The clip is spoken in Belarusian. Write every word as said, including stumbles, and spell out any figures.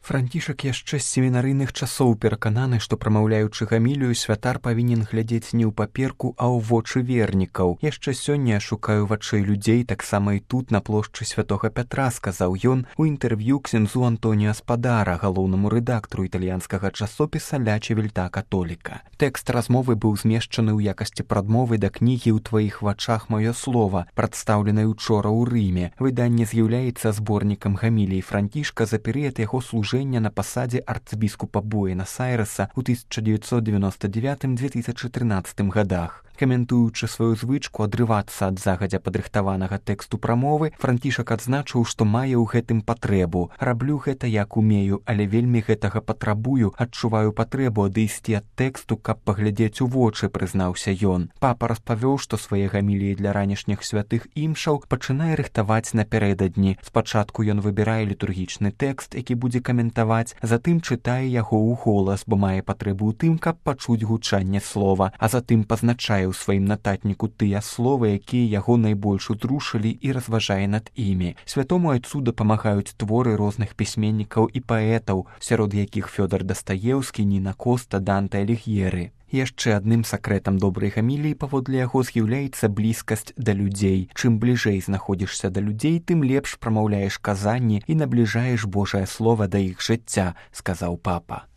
Францішак яшчэ з семінарыйных часоў перакананы, што прамаўляючы гамілію, святар павінен глядзець не ў паперку, а ў вочы вернікаў. Яшчэ сёння я шукаю вачэй людзей, таксама і тут, на плошчы Святога Пятра, сказаў ён у інтэрв'ю ксяндзу Антоніа Спадара, галоўнаму рэдактару італьянскага часопіса «Ля Чевельта Католіка». Тэкст размовы быў змешчаны ў якасці прадмовы да кнігі «У тваіх вачах маё слова», прадстаўленай учора ў Рыме. Выданне з'яўляецца зборнікам гамілій Францішка за перыяд яго служэння на пасадзе арцбіскупа Буэнас-Айрэса ў тысяча дзевяцьсот девяносто девятым — две тысячи тринадцатым годах. Каментуючы сваю звычку адрывацца ад загадзя падрыхтаванага тэксту прамовы, Францішак адзначыў, што мае ў гэтым патрэбу. Раблю гэта як умею, але вельмі гэтага патрабую, адчуваю патрэбу адысці ад тэксту, каб паглядзець у вочы, прызнаўся ён. Папа распавёў, што свае гаміліі для ранішніх святых імшаў пачынае рыхтаваць напярэдадні. Спачатку ён выбірае літургічны тэкст, які будзе каментаваць, затым чытае яго ў голас, бо мае патрэбу ў тым, каб пачуць гучанне слова, а затым пазначае у сваім нататніку тыя словы, якія яго найбольш утрушылі, і разважае над імі. Святому айцу дапамагаюць творы розных пісьменнікаў і паэтаў, сярод якіх Фёдор Дастаеўскі, Ніна Коста, Данте Аліг'еры. Яшчэ адным сакрэтам добрай гаміліі паводле яго з'яўляецца блізкасць да людзей. Чым бліжэй знаходзішся да людзей, тым лепш прамаўляеш казанні і набліжаеш Божае слова да іх жыцця, сказаў папа.